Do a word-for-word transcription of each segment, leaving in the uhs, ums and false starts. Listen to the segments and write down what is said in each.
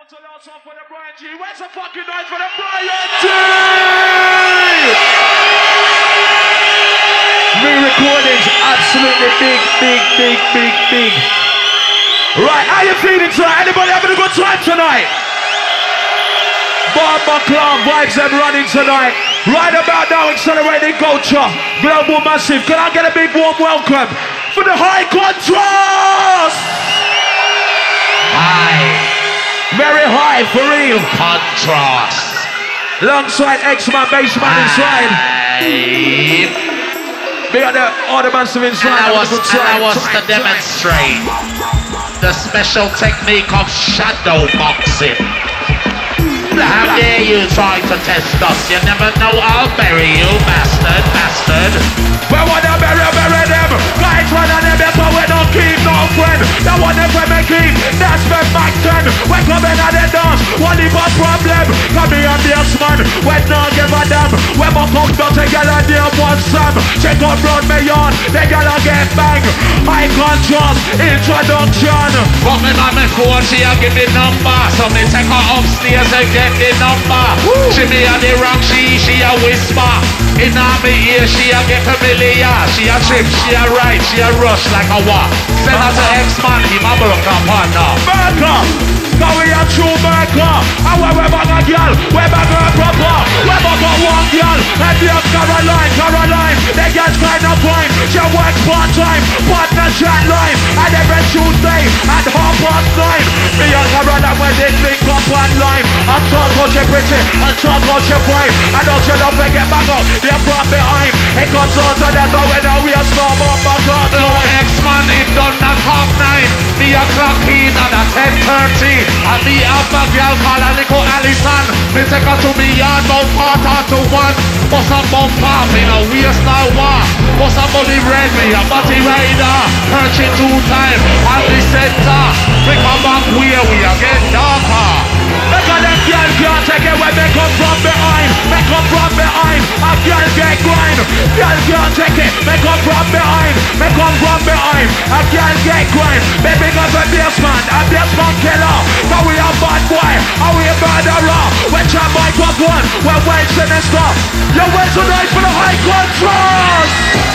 What's the last one for the Brian G? Where's the fucking night for the Brian G? Re-recordings, absolutely big, big, big, big, big. Right, how you feeling tonight? Anybody having a good time tonight? Barber Club vibes and running tonight. Right about now, accelerating culture. Global Massive. Can I get a big warm welcome for the High Contrast? High. Very high, for real. Contrast. Alongside X-Man, Bassman inside. Big on the other massive inside. And I was, and I was to demonstrate the special technique of shadow boxing. How dare you try to test us? You never know I'll bury you, bastard, bastard. We wanna bury, bury them. Guys, one of them, that's why we don't keep no friend. That one if we make keep, that's the back ten. We coming at the dance, one if a problem. Come here on this man, we don't give a damn. We mock up dirty girl and they want some. Check out round me yard, they gonna get bang. High Contrast, introduction. Fuck me on my phone, she a give the number. So me take her upstairs and get the number. Woo. She me on the wrong, she, she a whisper. In her me ear, she a get familiar. She a trip, she a ride, she a rush like a walk. Send her to X-Man, he my broke up partner. Burger, now we a true burger. And when we bang a girl, we bang her proper. We bang her one girl, and there's Caroline, Caroline. The girl's kind of fine, she works part-time, partner chat line. And every Tuesday at half past nine. Me and Caroline when they link up online. I talk how she pretty, I talk how she fine. And don't you don't forget back up, they're from behind. It comes out to that so when we are storm up back on the line. X-Man, it done at half nine. Me a clock in at a ten thirty. And me have a girl called a little Allison. Me take her to me yard, about quarter to one. Bust a bump off in a waist now war. Bust a bully red, me a body rider. Perch it two times on the center. Pick my back where we are get darker. Look at them girls can't take it when they come from behind. They come from behind. A girl get grind. Girls can't take it. They come from behind. They come from behind. A girl get grind. They big up a bassman, a bassman killer. But we are bad boy, and we a murderer. When Chad Mike was one, we're way sinister. You're way too nice for the High Contrast.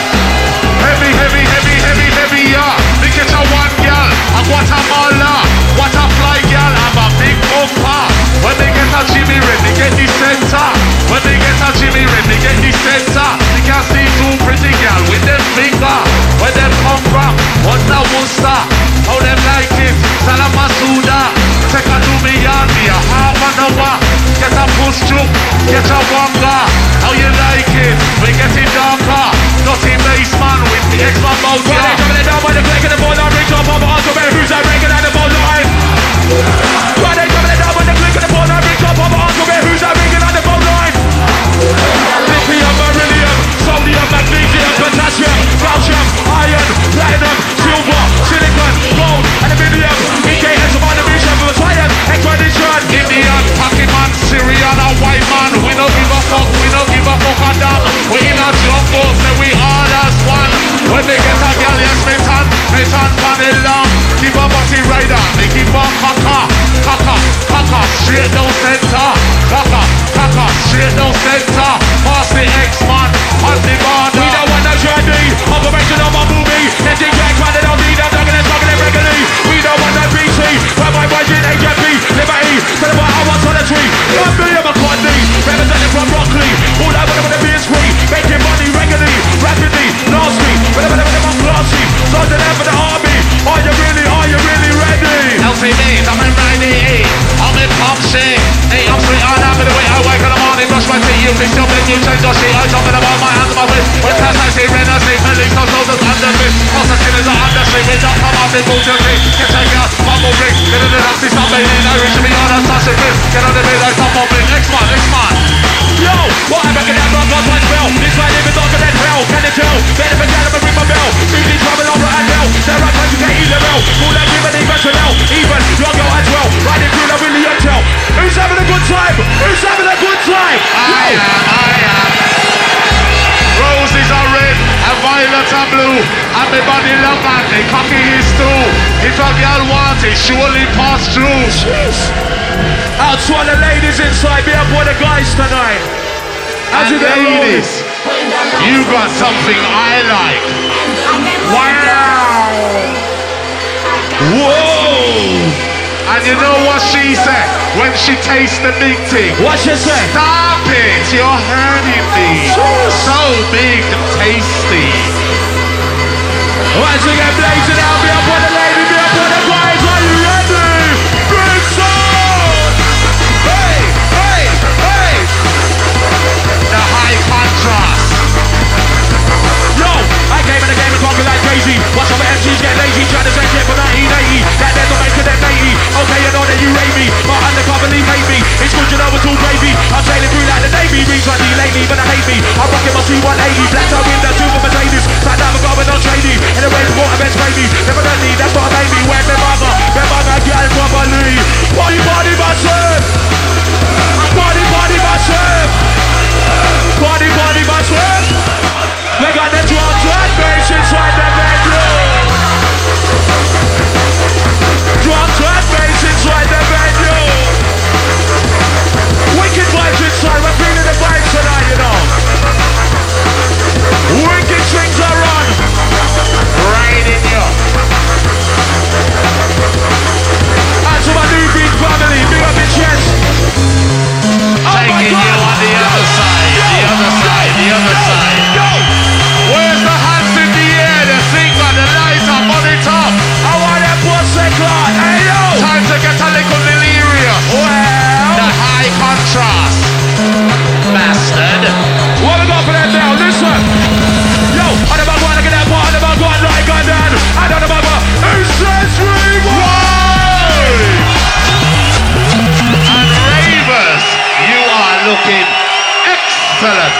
Heavy, heavy, heavy, heavy, heavy, yeah. We get a one girl, a Guatemala. What a fly girl, I'm a big bumper. When they get a Jimmy Red, they get the center. When they get a Jimmy Red, they get the center. You can see two pretty girl with them finger. Where them come from, what's the Worcester? How them like it, Salamasuda. Take a to me yard, me a half an hour. Get a push through, get a wanga. How you like it? We get it darker. Dirty bassman with the X-Man mouth, yeah. Right, coming down by the flick of the ball, now reach up over Uncle Bear, who's that breaking out the ball line? Right, they coming down by the flick of the ball, now reach up over Uncle Bear, who's that breaking out the ball line? Lithium, beryllium, sodium, magnesium, potassium, calcium, iron, platinum, silver, silicon, gold, aluminium, E K S, among the vision for science, expedition. Indian, Pokemon, Syrian, a white man. We don't give a fuck, we don't give a fuck on them. We in a jungle, say we all as one. When they get a girl, yes, me tan, me tan vanilla. Keep a body rider, they keep on kaka, kaka, kaka, straight down center. Kaka, kaka, straight down center. Pass the X-Man on the border. We don't want no journey, operation of a movie. Let's get back, man, they don't need them, they're gonna talk it regularly. We don't want no B C, where my boys in H F B, Liberty, tell them what I want on the tree. Don't be a McCartney, representing from Broccoli. All I want to be is free, making money regularly, rapidly, nasty, whatever they want classy. So to them for the army, are you really, are you really ready? L C D, I'm in ninety-eight, I'm in pop shit. Hey, I'm straight on after the way I wake in the morning, brush my teeth, you fix your bed, you change your shit. I jump in about my hands and my wrist. When class I see red, I see police, no soldiers under me. Cause the skin is under sleep, we don't come off in boot your feet. Get take out, bubble ring, get in the nasty stuff, baby, I reach me on a touch of wrist. Get on the bed, I stop on me, X-Man, X-Man. Yo, what am I gonna have rock on my spell? This right even darker than hell, can you tell? Better than that, I'ma ring my bell. Easy travel over and hell. There are times you get either well. All that even, even to now. Even, your girl as well. Riding through the Willie and tell. Who's having a good time? Who's having a good time? I am, I am. Roses are red, and violet and blue. And my body love and the cocky is too. If a girl wants it, surely pass through. Jeez. Out to all the ladies inside, be up with the guys tonight. As And ladies, you got something I like. Wow! Whoa! And you know what she said when she tastes the big thing? What she say? Stop it! You're hurting me. So big and tasty. Once we get blazing out, be up with the lady, be up with the guys. Are you ready? Big sound! Hey, hey, hey! The high contrast. Yo, I came in the game and talking like crazy. Watch how my M Cs get lazy, trying to say shit for nineteen eighty. That there's a maker that eighty. Okay, you know that you rate me, but undercover leave hate me. It's good you know it's all gravy. I'm sailing through like the Navy. Reach on me lately, but I hate me. I'm rocking my C one eighty. Black toe in the super Mercedes. Sat down, I'm going on trading. In the rain, water, best baby. Never done me, that's what made me. Where my mama, where my man, girl, properly. Body, body, myself. Body, body, myself. Body, body, myself. We got the drums and bass inside the bedroom. Drums and bass inside the bedroom. Wicked vibes inside, we're feeling the vibes tonight, you know. Wicked strings are on. Right in you. And to my new big family, big up in chest. Oh my Taking God. you on the other side, the other side, the other side. Yo. Where's the hands in the air? The singer, the lights up on the top. I want that pussy clot. Hey yo. Time to get a little delirious. Well. The high contrast. Bastard. What we got for that now? Listen. Yo, on the back one, look at that part, on the back one, like I done. I don't know about what. Who says rewind? And ravers, you are looking excellent.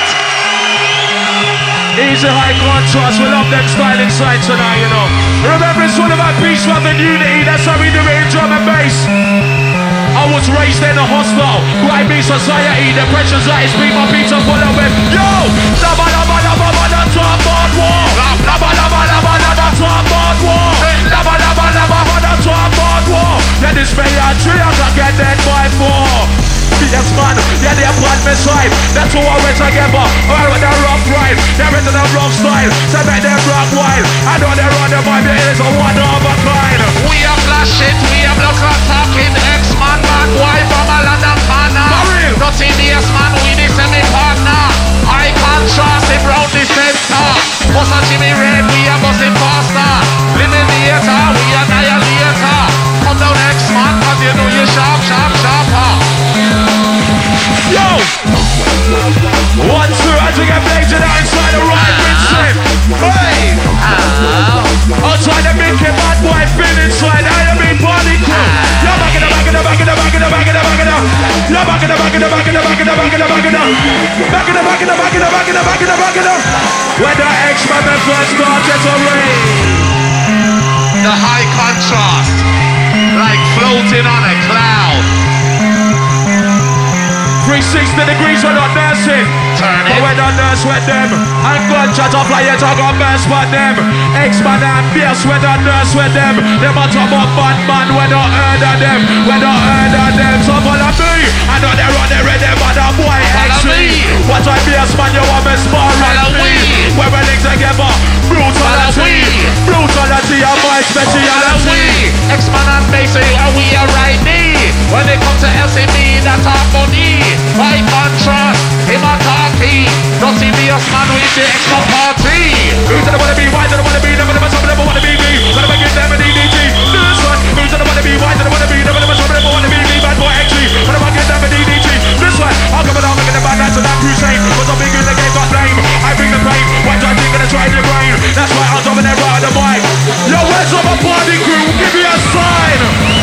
Easy high contrast, we love them style inside tonight, you know. Remember, it's all about peace, love and unity, that's how we do it in drum and bass. I was raised in a hostel, grimy society, the pressures that is beat my beats are full of it. Yo! Lava, lava, lava, lava, top board war! Lava, lava, lava, lava, top board war! Lava, lava, lava, lava, top board war! Yeah, this may I tree, I can get that by four. Yes, man, yeah, they're on my side. That's who I went together. All with that rough ride, they're into the rough style. So make them rock wild. I know they're on the vibe, it is a one of a kind. We are flashing, we are block on talking. X-Man, man, boy from a London corner. Dirty bass man, we the semi-partner. High contrast, it round the center. Bust a Jimmy Red, we are buzzing faster. Living theater, we annihilator. Come down X-Man, cause you know you sharp, sharp, sharper. Yo! One, two, as we get blazing out inside the right Vincent. Hey! Outside the Mickey bad boy feel inside. I am in body crew. You're back in the back in the back in the back in the back in the back in the. You're back in the back in the back in the back in the back in the back in the. Back in the back in the back in the back in the back in the back in the. When the X-Men first started to rain. The high contrast, like floating on a cloud. three sixty degrees, we're not nursing. Turn But it. we're not nurse with them. And gunshot off like you talk on mess for them. X-Man and Pierce, we're not nurse with them. Them on top of Batman, we're not heard of them. We're not heard of them. So follow me. I know they're on the rhythm, but the boy X me. What I Pierce, man, you want me sparring me. We're running together. Brutality. Brutality, I'm my speciality. X-Man and Mason, are we a right knee? When they come to L C B, that's our money. By contrast, him a talkie. Don't see me a man with the extra party. Who's gonna wanna be? Why don't wanna be? Never, never, some never wanna be me. Wanna make it them a D D G. This one. Who's gonna wanna be? Why don't wanna be? Never, never, some never wanna be me. Bad boy X G. Wanna make it them a D D G. This one. I'll come along making the bad nights and that crusade. Cause I'm big in the game, got blame. I bring the pain. Why do I think gonna try your brain? That's why I'm dropping that right on the mic. Yo, where's all my party crew? Give me a sign.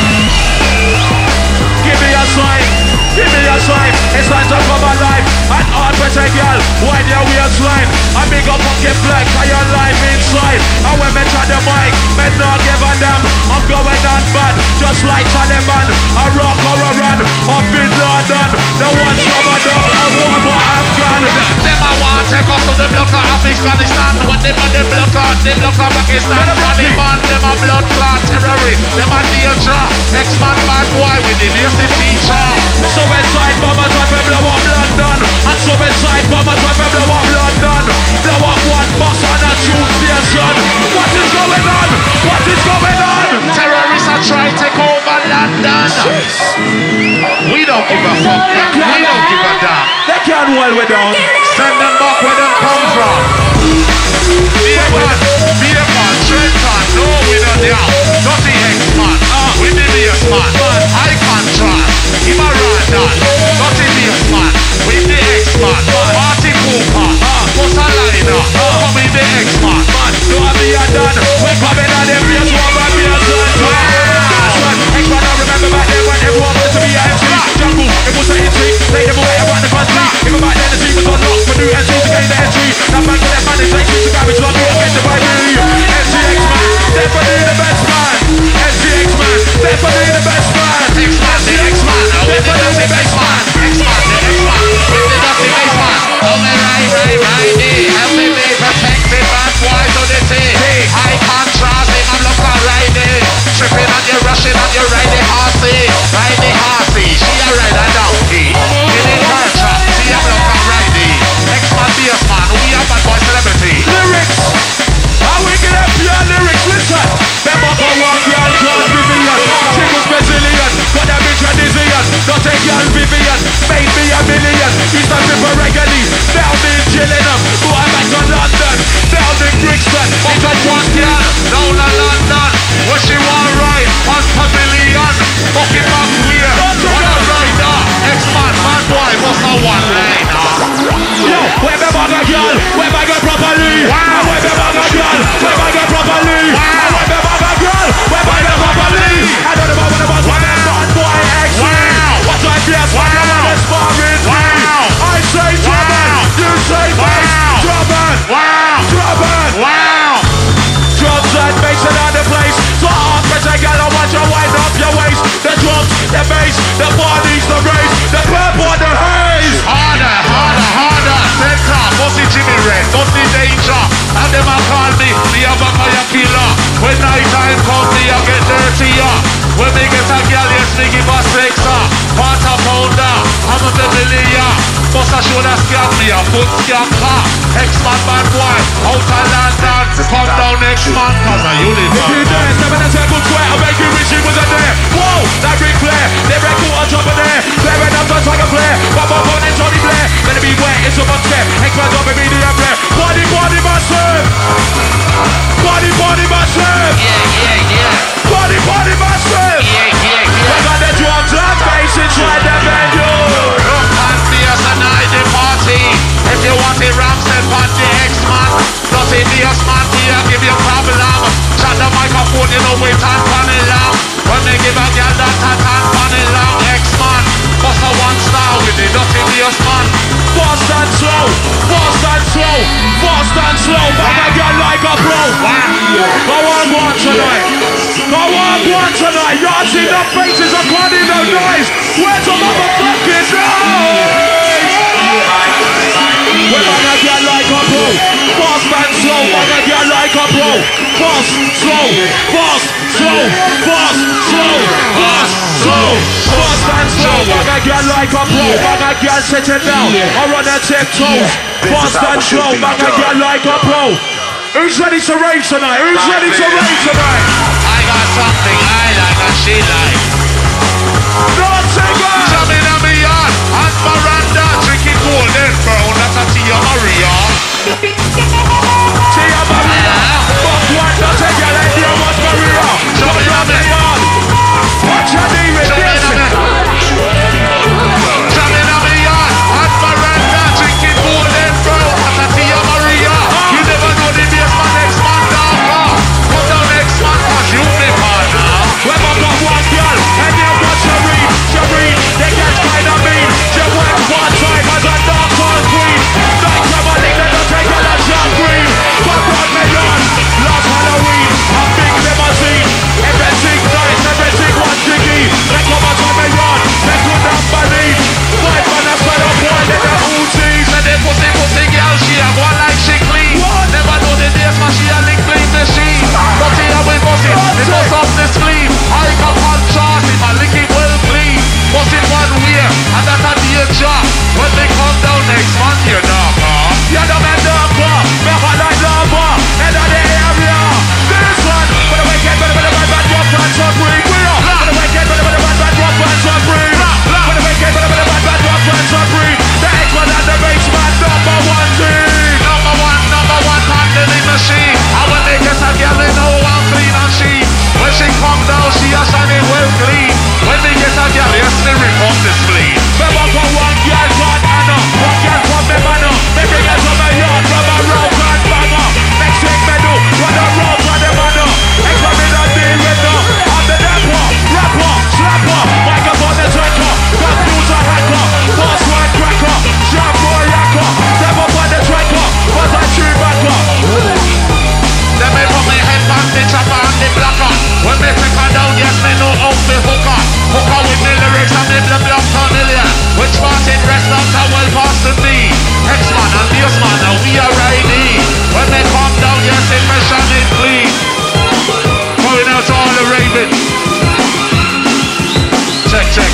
Give me a sign. Give me a sign. It's time to come alive. And hard protect y'all. Why do we a slime? I big up fucking black. I am live inside. And when me try the mic, me not give a damn. I'm going on bad, just like Taliban. I rock or a run. I'm Bin Laden. The one summer dog. I want what I'm gone. Them I want take us to the block of Afghanistan. When them on the block of the block of Pakistan. Taliban, them a blood clot terrorist. Them a danger. X-Man bad boy with the basic teacher. going on? Terrorists are trying to take over London. We don't give a fuck. We don't give a damn. They can't hold we down. Send them back where they come from. Beacon, Beacon, Trenton, no we don't know. Dirty X-Man, we the bass man. High contrast, him a random. Dirty bass man, we the X-Man. Party Cooper, what's a liner? Come in the X-Man. Don't be a done. We're coming on every as one by me as one. X-Man, I remember back then when everyone wanted to be an M C. Jungle, it was an intrigue. Play them away around the country. Even back then the team was unlocked for new M Cs to gain the entry. Now back to that man, it's like to garbage like me against the right me. M C X-Man, definitely the best man. M C X-Man, definitely the best man. X-Man, the X-Man, definitely the best man. X-Man, the X-Man, with the dirty X-Man. Oh, me right, right, right, eh. Help me be protected, bad boys on the team. High contrast, they man look alright, eh. Tripping on you, rushing on you, ride the horsey. Ride the horsey, she a ride a donkey. In the culture, see I'm look alright, eh. X-Man, bass man, we are bad boy celebrity. Lyrics, how we get up your lyrics, listen. Them up on one girl, John Vivian. She was Brazilian, got that bitch a Dizzian. Don't take young Vivian, made me a million. Used to rip her regularly, down in Gillingham. Brought her back to London, down in Brixton. Up on one girl, down in London. What she want right, one pavilion. Fucking back here, what a rider. X-Man, bad boy, what's a one liner? Yo, where the bugger girl, where my girl properly. Wow. Where the bugger girl, where my girl properly. Wow. Where the bugger girl, where my girl properly. I don't know what about what that bad boy X. Wow. What's like this? What you want to spar with me? Wow. I say Drummond, Wow. you say bass. Wow. Drummond, Wow. Drummond. Wow. Drums and bass in the place. So hard, press a gal, I want you wind up your waist. The drums, the bass, the bodies, the race, the purple, the haze. Harder, harder, harder. Center, bossy Jimmy Red, bossy Danger. And them a call me, the Abakaya killer. When night time comes, me I get dirtier. When me get a girl, yes, me give a sexer. Quarter pounder, I'm a familiar. Boss a shoulder scam me, a foot scam car. X-Man bad boy, out of London. Come down X-Man, cause I you live If you dance, seven and seven square, I'll make you wish you was a there. Whoa, that big flare, they record on top of there. Flaring up just like a flare, pop up on it, Johnny Blair. Gonna be wet, it's a must step. X-Man drop a medium flare. Body, body, massive. Body, body, massive. Yeah, yeah, yeah. Body, body, massive. Yeah, yeah, We yeah. got the drums and bass inside the venue. Rock and bass and I the party. If you want it, Ramsey, party X-Man. Dirty bass man, we a give you problem. Shut the microphone, you know we tan pan it long. When they give a girl that a tan pan it long. X-Man, bust a one star with the dirty bass man. Fast and slow, fast and slow, fast and slow. Bang a girl like a pro. Go on, go on tonight. Go on, go on tonight. Y'all see the faces of one in the noise. Where's the motherfucking noise? We're bang a girl like a pro. Fast and slow, bang a girl like a pro. Fast, slow, fast, slow, fast, slow, fast, slow, fast and slow. Bang a girl like a pro. Bang a girl sitting down or on her tiptoes. Fast and slow, bang a girl like a pro. Who's ready to rave tonight? Who's ready to rave tonight? I got something I like and she like. Not singer! Jumping on me yard, and Miranda drinking golden brown. That's a Tia Maria. Tia Maria! Fuck one, not a girl like you, what's Maria? Jumping on me. What's your name with Jumping this? on me. Jumping on me yard, and Miranda drinking golden brown. That's a Tia Maria. You never know the bass man, X-Man, dog. Come down X-Man, cause you me partner. When I got one girl,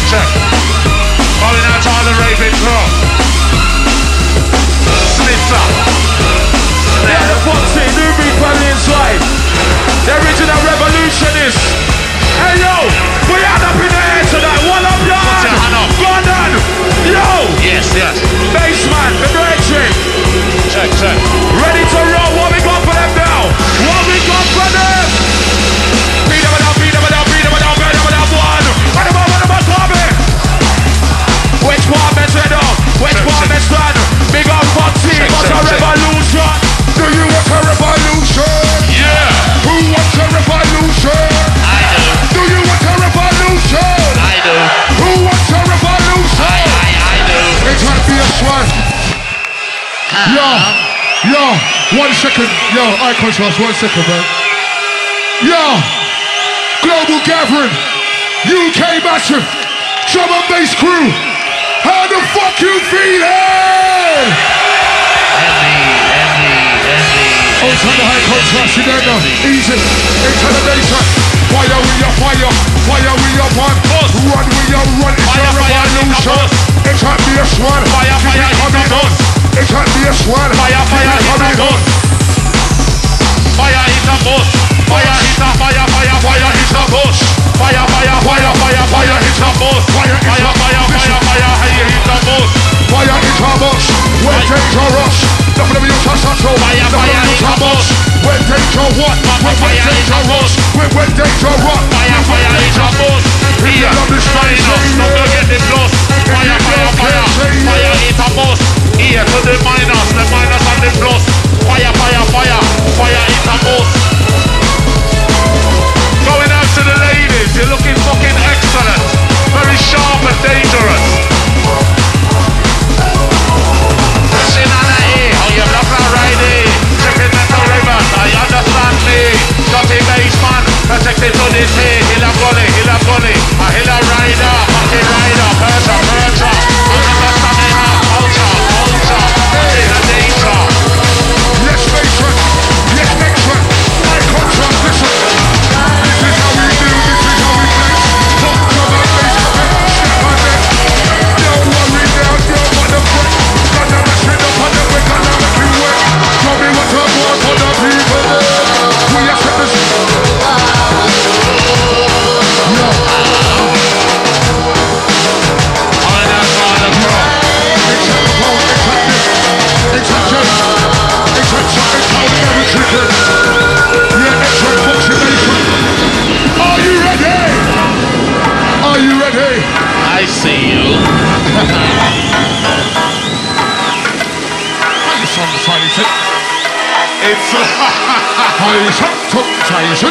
check. Calling out to all the raving crew. Slitzer. Yeah, the Foxy, new beat family inside. The original revolutionist. Hey yo, we are up in the air tonight. One up your Put your hand up. Go on then. Yo. Yes, yes. Baseman, the bridging. Check, check. Ready to roll. What we got for them now? What we got for them? Beat them down, beat them down, beat them down, beat them down. One. What about, what about Tommy? Which one best red up? Which one best run? Big up Foxy, what's a revolution? Do you want a revolution? Yeah. Who wants a revolution? I do. Do you want a revolution? I do. Who wants a revolution? I, I, I do. It's gonna be a swan. Yo, yo, one second. Yo, eye contrast, one second, man. Yo, global gathering, U K massive, drum and bass crew. How the fuck you feeling? Heavy, heavy, heavy. Oh, it's on the high contrast, you don't know. Easy, into the nation. Fire with your fire, fire with your one. Run with your run, it's Fire, a fire, revolution. It can't be a swan. Fire, fire, Keep it coming it's a on. It can't be a swan. Fire, fire, Keep it it's a coming on. Fire is a bush. Fire is a fire, fire, fire is a bush. Fire, fire, fire, fire, fire is a bush. Fire, fire, fire, fire, fire, fire is a bush. Fire is a bush. We're dangerous. Nothing of you touch us, so Fire, fire is a bush. We're danger what? We're Fire is a bush. We're we're danger what? Fire, fire is a bush. Here, join us, don't forget the plus. Fire, fire, fire, fire is a bush. Here to the minus, the minus and the plus. Fire, fire, fire, fire is a bush. Going out to the ladies, you're looking fucking excellent. Very sharp and dangerous. Pushing on the E, oh you block that right E. Checking mental ribbon, I understand me. Shotty baseman, protected to this head. Hilla gully, hilla gully, a hilla rider, fucking rider, percha, percha. Under stamina, ultra, ultra, in a danger. Yes, matron. Yes, matron. I contrast, listen. This is how we do, this is how we play. Talk to my face, step on it. Don't worry now, don't want to break. Gonna mess it up on the way, gonna make it work. Show me what I want for the people. We are set this. No. On that side of the road. It's a phone, it's a this. It's a joke. It's a chuck, it's how we never chicken. Yeah, it's a Foxy Nation. Are you ready? Are you ready? I see you. Tyson, Tyson. It's Tyson, Tyson.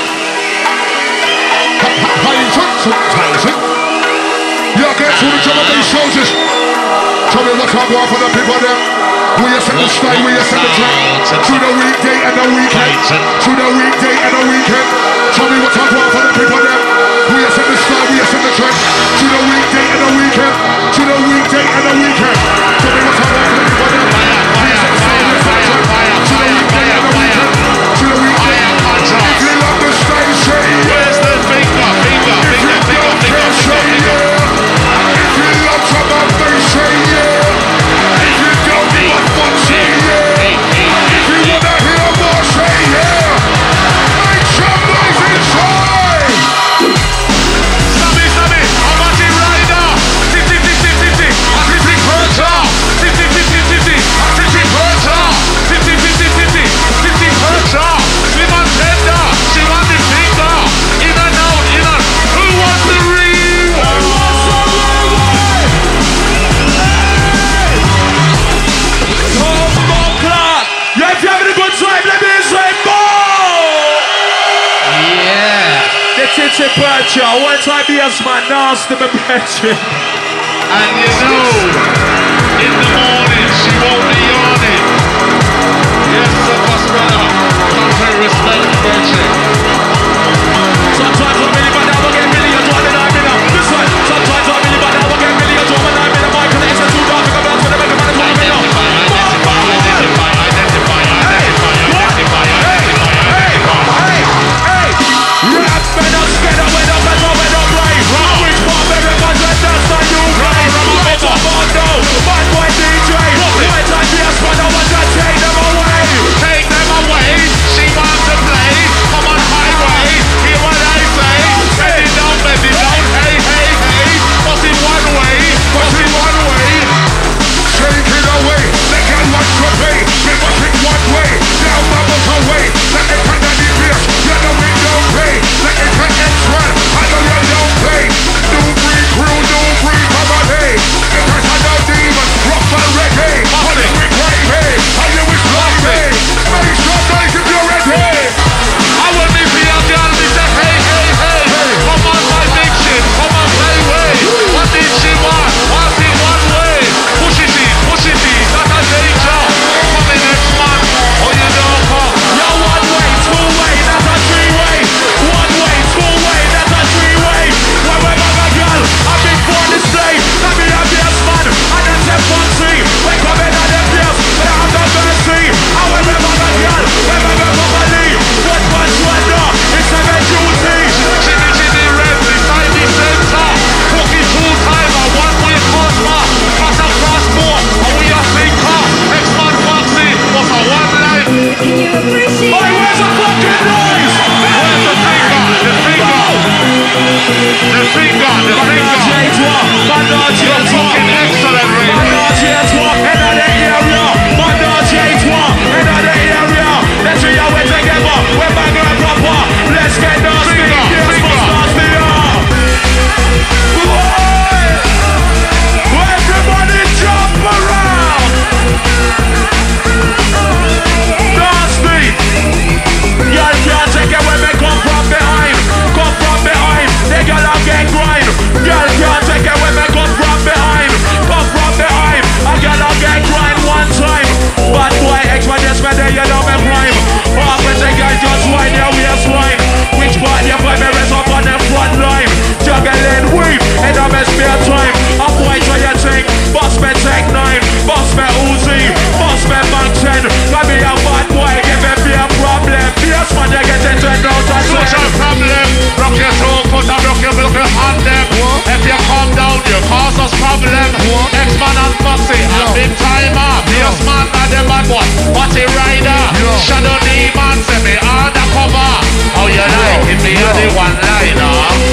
Tyson, Tyson. Yeah, get to the drum of these soldiers. Tell me what's up, for the people there. We are set the style, we are set the track. To the weekday and the weekend. To the weekday and the weekend. Tell me what's up, for the people there. We are set the style, we are set the track. To the weekday and the weekend. To the weekday and the weekend. Tell me what's up, for the people there. We are set the style, we are set the track. To the weekday and the weekend. To the weekday. If you love the style, say yeah. Where's the finger, finger, If you finger, finger, don't finger, care, say finger, finger? yeah. If you love some of them, say yeah. If you don't give a fuck, say yeah. If you wanna hear more, say yeah. Make some noise inside. Sammy, Sammy, I'm a rider. Titi, titi, titi, a titi percha. Titi, titi, titi, a titi percha. Titi, titi, titi, titi percha. Slim and tender, she want the finger. In and out, in and. Who wants the ring? Yeah, if you're having a good time, let me say more. Yeah. The Titi Percha, one time yes man, nasty me Percha. And you know, in the morning, she won't be yawning. Yes, sir, boss brother. Come pay respect, Virgin. Sometimes I'm really bad, I will get really a drum and I'm in a. This one, sometimes I'm really bad, I will get really a drum and I'm in a. My connection too dark, I'm about to make a man of me now. Identify, identify, identify, identify, identify, identify, identify. Hey, hey, rap better, scatter, when I'm better, when I'm right. Which one, everyone's at the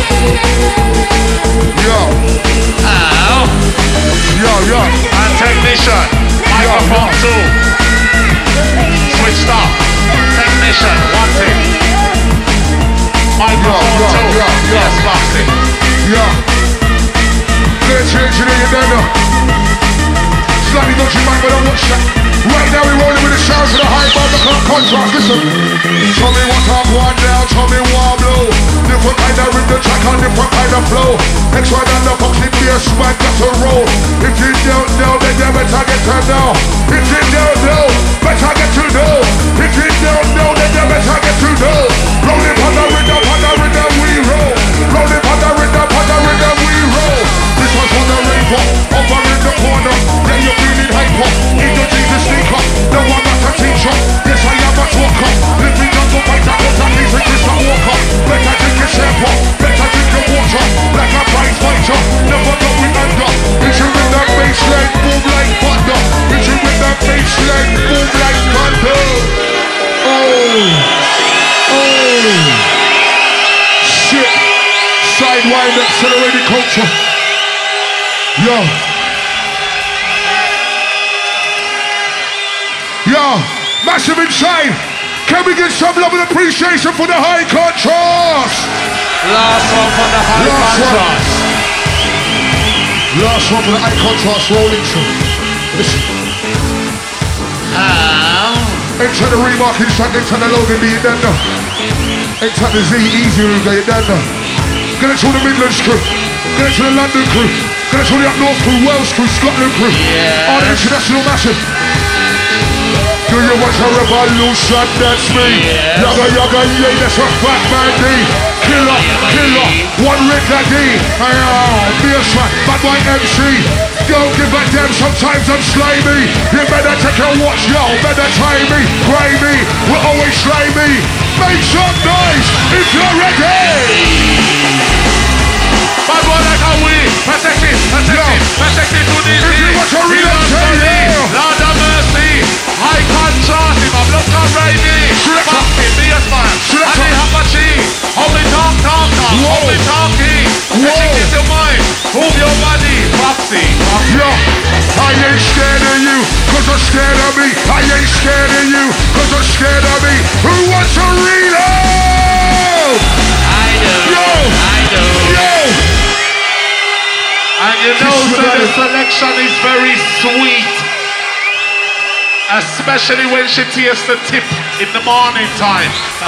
Yo. Ow. Yo, yo. And technician. Microphone yo. two. Switched off. Technician. One thing. Microphone yo, two. yo, yo. Yes, boxing. Yeah. Let's change it in there now. Slightly dodgy man, but don't watch that. Right now we're rolling with the sound for the high bar, the contrast. Listen. Tell me what I'm going down, tell me what I'm low. Different kind of rhythm track on different kind of flow. Next one on the box, it be a swag, got to roll. If you don't know, then you better get to know. If you don't know, better get to know. If you don't know, then you better get to know. Rolling on the rhythm, on the rhythm we roll. Rolling on the rhythm, on the rhythm we roll. This one's on the rainbow, over in the corner. Yeah, you're feeling hyper, in your Jesus sneaker. No one not a teacher, yes I am a talker. Living jungle fighter, cause I'm easy just a walker. Better drink your shampoo, better drink your water. Like a prize fighter, never go with under. Hit you with that baseline, boom like thunder. Hit you with that baseline, boom like thunder. Oh, oh, shit. Sidewind accelerated culture. Yo. Yo, massive inside. Can we get some love and appreciation for the high contrast? Last one for the high Last contrast. One. Last one for the high contrast rolling through. Listen. Ow. Enter the remarking track, enter the Logan B, you don't know. Enter the Z, easy room, you don't know. Get it to the Midlands crew. Get it to the London crew. Get it to the up north crew, Wales crew, Scotland crew. Yeah. All the international massive. Do you want a revolution? That's me. Yes. Yaga yaga yeah, that's a fat man D. Killer, killer, one Rick D. Aye, be a swat, bad boy M C. Don't give a damn, sometimes I'm slimy. You better take a watch, yo, better try me. Cry me, will always slay me. Make some noise if you're ready. Bad boy like how we protect it, protect Yo. it, protect it to the If you want to read it, say yeah. Lord of mercy, high contrast, if I'm not come right there. Select Fuck up. it, be a man. Select And up. they have a cheat. How we talk, talk, talk. Whoa. How we talking. Whoa. Educate your mind. Move your body. Foxy. Yo, I ain't scared of you, cause I'm scared of me. I ain't scared of you, cause I'm scared of me. Who wants to reload? I do. Yo. I do. Yo. And you know, so the selection is very sweet. Especially when she tastes the tip in the morning time.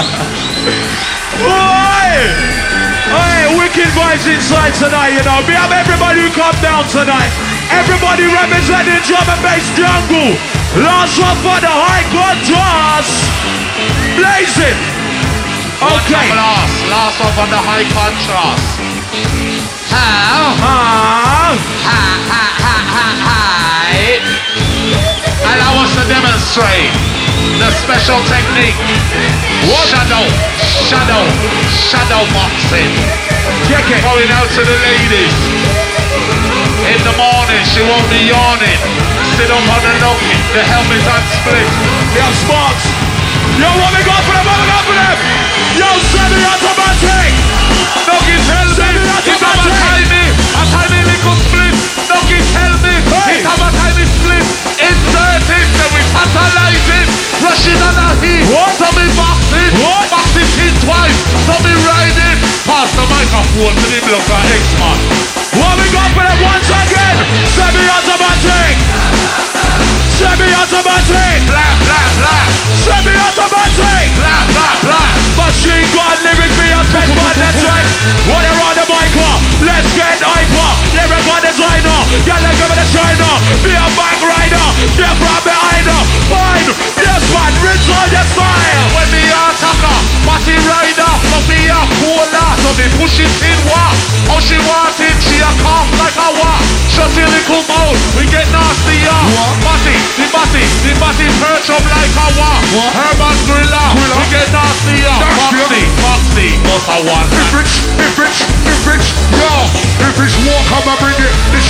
Oi! Oi, wicked vibes inside tonight, you know. We have everybody who come down tonight. Everybody representing drum and bass jungle. Last one for the high contrast. Blaze it. Okay. Last, last one for the high contrast. How? Ah. Ha ha ha ha hi. Allow us to demonstrate the special technique. What? Shadow, shadow, shadow boxing. Check it. Going out to the ladies. In the morning, she won't be yawning. Sit up on the knocking, the helmet unsplit. Yo, Sparks. Yo, what we got for them? What we got for them? Yo, semi-automatic. Nugget, tell me, it's have a tiny, a tiny little split. Nugget, tell me, Hey. it's have a tiny split. Insert it, then we catalyze it. Rushing on a heat, What? so me box it. What? Box it in twice, so me ride it. Pass the microphone to the block of X-Man. What we got for them once again? Semi-automatic. Semi-automatic. Blah, blah, blah. Semi-automatic. Blah, blah, blah. Machine gun lyric me a best man, that's right. When you're on the mic, let's get hyper. Lyric gun designer, yeah, let's give it a shiner. Be a back rider, yeah, from behind her. Fine, yes man, rinse all your style. When me a attacker, party rider, so me a cola, so me push it in what? How she want it, she a cough like a what? Shut your little mouth, we get nasty ya. Batty, the batty, the batty perch up like a what? What? Herman Gorilla, we get nasty ya. Foxy, Foxy, what's a one? If it's, if it's, if it's, yo, if it's war, come and bring it. This start with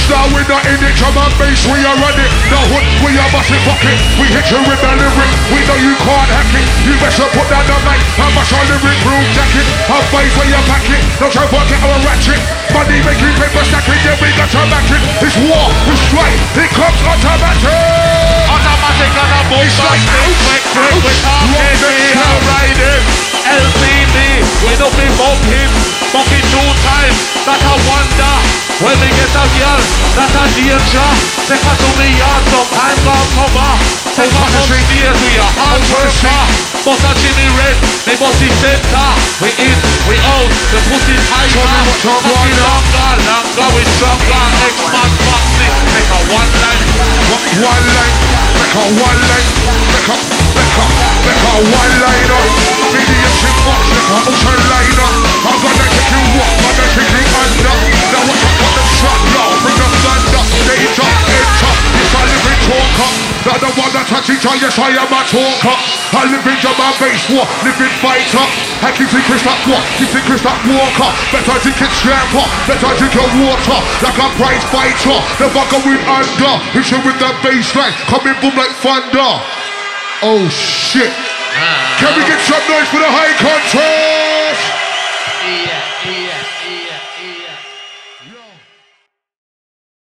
not in it, drum and bass, we are running. The hood, we are busting pocket. We hit you with the lyric, we know you can't hack it. You better put down the mic, and mash our lyric broom jacket. Our face where you pack it, don't try to work it our ratchet. Money making paper stacking, yeah we got your back it. It's war, we strike, it comes automatic. Automatic on a boat, It's like quick, quick, quick, we talking, we are riding. L C D, we don't be bumping, bumping two times, that's a wonder. When we get a girl, that's a danger. Take her to me yard, sometimes I'll come up. Take her upstairs, we are hard worker. But a Jimmy Red, they bossy center. We in, we out, the pussy tighter. Pussy longer, longer, we stronger. X-Man boxing, make a one line. One line, make a one line, make a, make a, make a one liner. Mediation box, make a ocean liner. I'm gonna take you up, I'm gonna take you under. Now watch out for the shot, yo, bring the thunder. Danger, enter, it's a living talker. Not the one that touch each other, yes I am a talker. I live in German base war, living fighter. I keep thinking that what, keep thinking that walker. Better drink it sharper, better drink your water. Like a prize fighter, never going under. Hit you with the baseline, coming boom like thunder. Oh shit. Can we get some noise for the high contrast? Yeah, yeah, yeah.